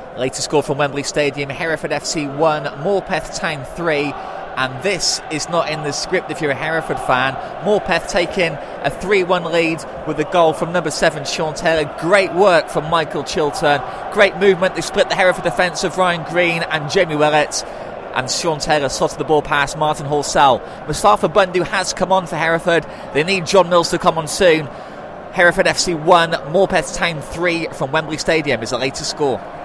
Latest score from Wembley Stadium: Hereford FC 1, Morpeth Town 3. And this is not in the script if you're a Hereford fan. Morpeth taking a 3-1 lead with a goal from number 7, Sean Taylor. Great work from Michael Chiltern. Great movement. They split the Hereford defence of Ryan Green and Jamie Willett. And Sean Taylor slotted the ball past Martin Halsall. Mustafa Bundu has come on for Hereford. They need John Mills to come on soon. Hereford FC 1, Morpeth Town 3 from Wembley Stadium is the latest score.